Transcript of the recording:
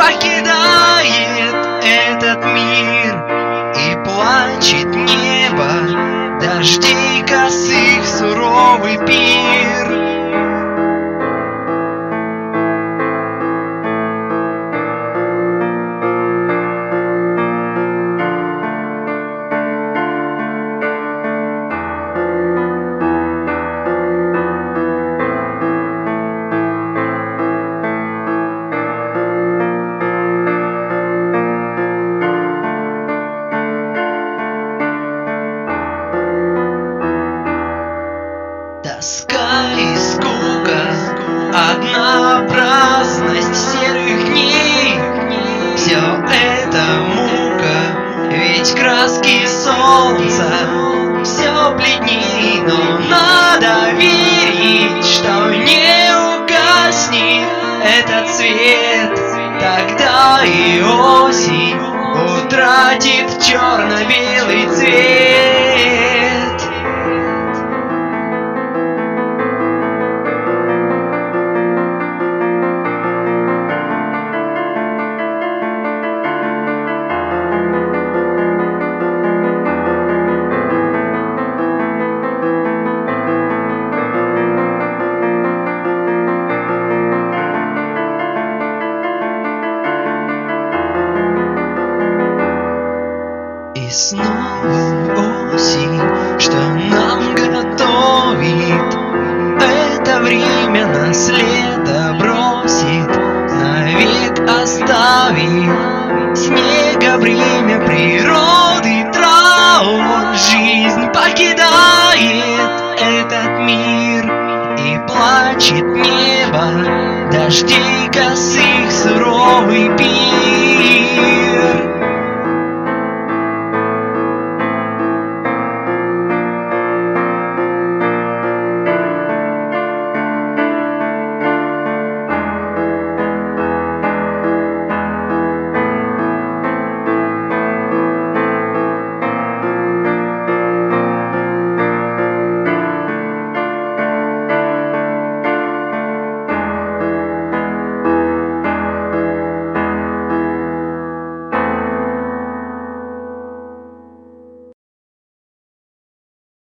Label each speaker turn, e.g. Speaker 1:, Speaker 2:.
Speaker 1: покидает этот мир, и плачет небо дождей косых суровый пир. Тоска и скука, однообразность серых дней, все это мука, ведь краски солнца все бледней. Но надо верить, что не угаснет этот свет, тогда и осень утратит черно-белый цвет. И снова осень, что нам готовит это время, нас лето бросит, навек оставит снега бремя природы, траур. Жизнь покидает этот мир, и плачет небо дождей косых суровый